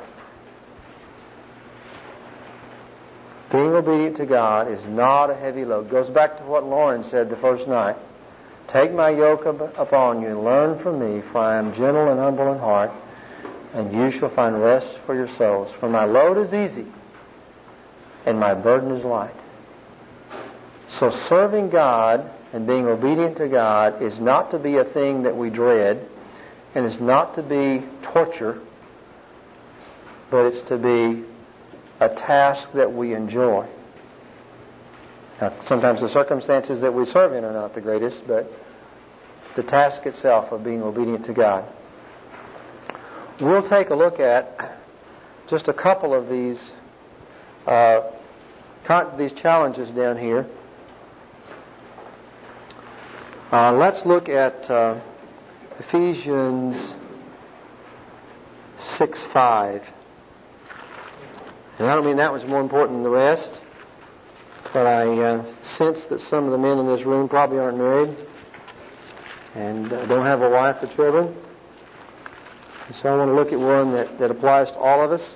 Being obedient to God is not a heavy load. It goes back to what Lauren said the first night. Take my yoke upon you and learn from me, for I am gentle and humble in heart, and you shall find rest for your souls. For my load is easy, and my burden is light. So serving God and being obedient to God is not to be a thing that we dread, and it's not to be torture, but it's to be a task that we enjoy. Now, sometimes the circumstances that we serve in are not the greatest, but the task itself of being obedient to God. We'll take a look at just a couple of these uh, con- these challenges down here. Uh, let's look at uh, Ephesians six five. And I don't mean that was more important than the rest, but I uh, sense that some of the men in this room probably aren't married and uh, don't have a wife or children. And so I want to look at one that, that applies to all of us.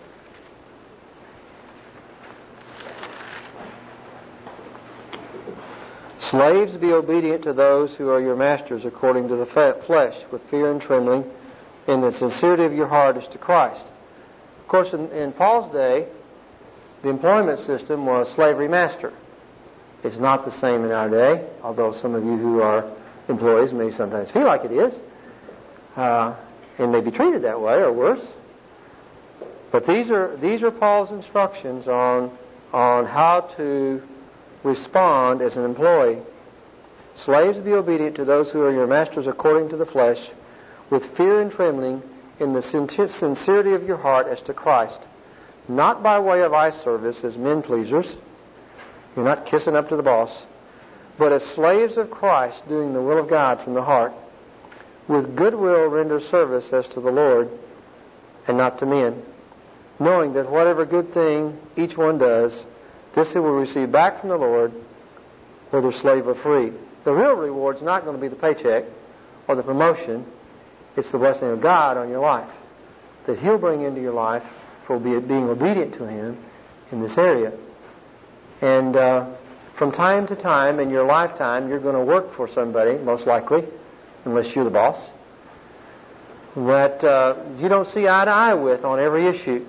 Slaves, be obedient to those who are your masters according to the flesh, with fear and trembling, in the sincerity of your heart as to Christ. Of course, in, in Paul's day, the employment system was slavery master. It's not the same in our day, although some of you who are employees may sometimes feel like it is. Uh, and may be treated that way or worse. But these are these are Paul's instructions on on how to respond as an employee. Slaves, be obedient to those who are your masters according to the flesh, with fear and trembling, in the sincerity of your heart as to Christ, not by way of eye service as men pleasers. You're not kissing up to the boss, but as slaves of Christ, doing the will of God from the heart. With goodwill render service as to the Lord, and not to men, knowing that whatever good thing each one does, this he will receive back from the Lord, whether slave or free. The real reward's not going to be the paycheck or the promotion. It's the blessing of God on your life that He'll bring into your life for being obedient to Him in this area. And uh, from time to time in your lifetime, you're going to work for somebody, most likely, unless you're the boss, that uh, you don't see eye to eye with on every issue.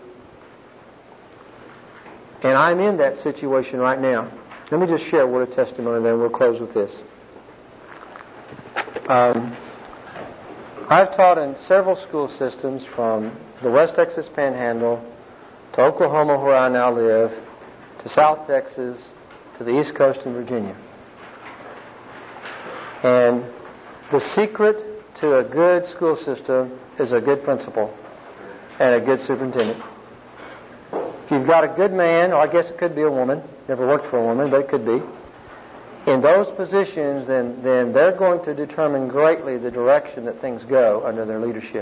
And I'm in that situation right now. Let me just share a word of testimony, then we'll close with this. Um, I've taught in several school systems from the West Texas Panhandle to Oklahoma, where I now live, to South Texas, to the East Coast and Virginia. And the secret to a good school system is a good principal and a good superintendent. If you've got a good man, or I guess it could be a woman, never worked for a woman, but it could be, in those positions, then, then they're going to determine greatly the direction that things go under their leadership.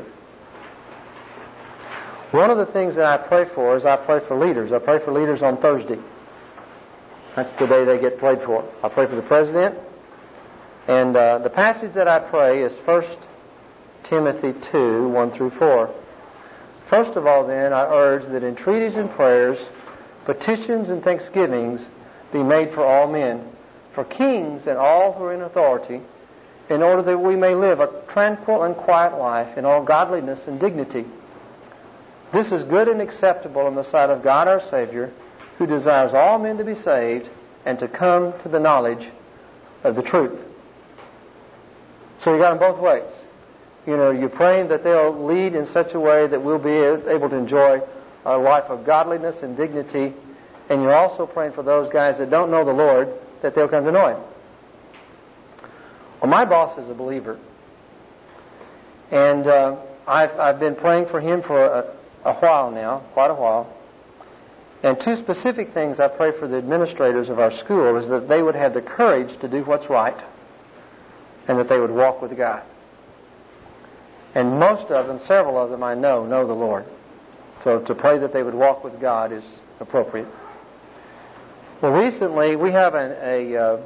One of the things that I pray for is I pray for leaders. I pray for leaders on Thursday. That's the day they get prayed for. I pray for the president. And uh, the passage that I pray is First Timothy two, one through four. First of all, then, I urge that entreaties and prayers, petitions and thanksgivings be made for all men, for kings and all who are in authority, in order that we may live a tranquil and quiet life in all godliness and dignity. This is good and acceptable in the sight of God our Savior, who desires all men to be saved and to come to the knowledge of the truth. So you got them both ways. You know, you're praying that they'll lead in such a way that we'll be able to enjoy a life of godliness and dignity, and you're also praying for those guys that don't know the Lord, that they'll come to know Him. Well, my boss is a believer, and uh, I've, I've been praying for him for a, a while now, quite a while. And two specific things I pray for the administrators of our school is that they would have the courage to do what's right, and that they would walk with God. And most of them, several of them I know, know the Lord. So to pray that they would walk with God is appropriate. Well, recently we have an, a uh,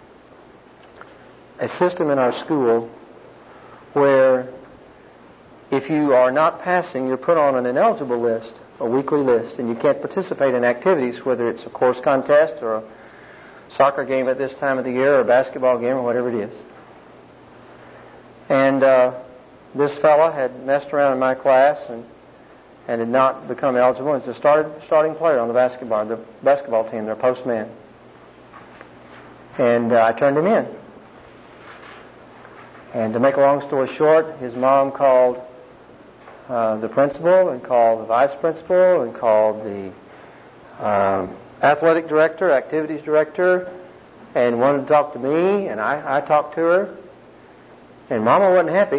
a system in our school where if you are not passing, you're put on an ineligible list, a weekly list, and you can't participate in activities, whether it's a course contest or a soccer game at this time of the year or a basketball game or whatever it is. And uh, this fella had messed around in my class and and had not become eligible. He's the start, starting player on the basketball the basketball team, their postman. And uh, I turned him in. And to make a long story short, his mom called uh, the principal and called the vice principal and called the um, athletic director, activities director, and wanted to talk to me, and I, I talked to her. And Mama wasn't happy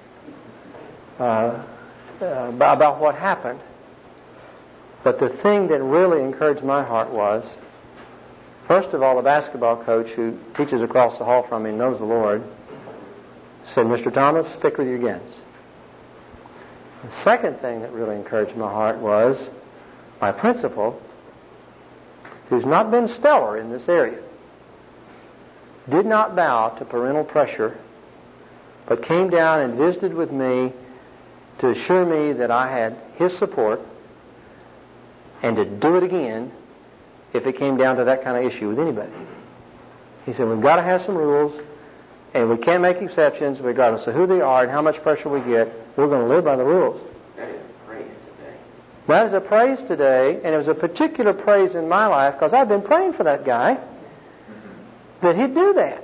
uh, uh, about what happened. But the thing that really encouraged my heart was, first of all, the basketball coach who teaches across the hall from me and knows the Lord said, Mister Thomas, stick with your guns. The second thing that really encouraged my heart was my principal, who's not been stellar in this area, did not bow to parental pressure, but came down and visited with me to assure me that I had his support and to do it again if it came down to that kind of issue with anybody. He said, we've got to have some rules, and we can't make exceptions regardless of who they are and how much pressure we get. We're going to live by the rules. That is praise today. That is a praise today, and it was a particular praise in my life because I've been praying for that guy that he'd do that.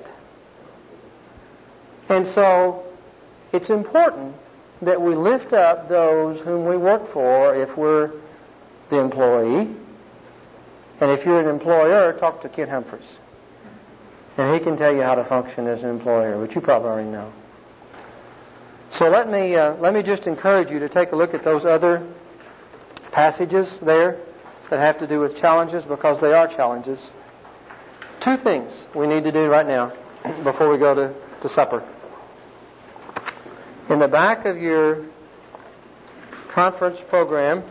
And so it's important that we lift up those whom we work for if we're the employee. And if you're an employer, talk to Ken Humphreys. And he can tell you how to function as an employer, which you probably already know. So let me uh, let me just encourage you to take a look at those other passages there that have to do with challenges, because they are challenges. Two things we need to do right now before we go to, to supper. In the back of your conference program,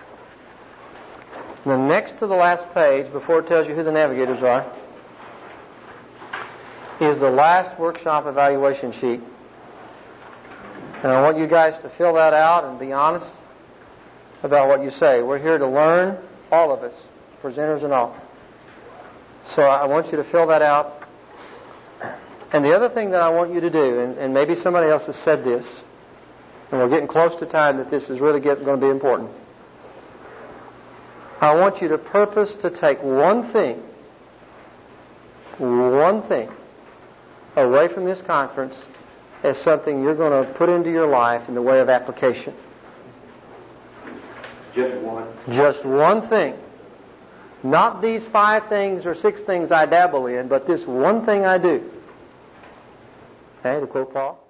the next to the last page, before it tells you who the navigators are, is the last workshop evaluation sheet. And I want you guys to fill that out and be honest about what you say. We're here to learn, all of us, presenters and all. So I want you to fill that out. And the other thing that I want you to do, and, and maybe somebody else has said this, and we're getting close to time that this is really get, going to be important. I want you to purpose to take one thing, one thing, away from this conference as something you're going to put into your life in the way of application. Just one. Just one thing. Not these five things or six things I dabble in, but this one thing I do. Okay, to quote Paul.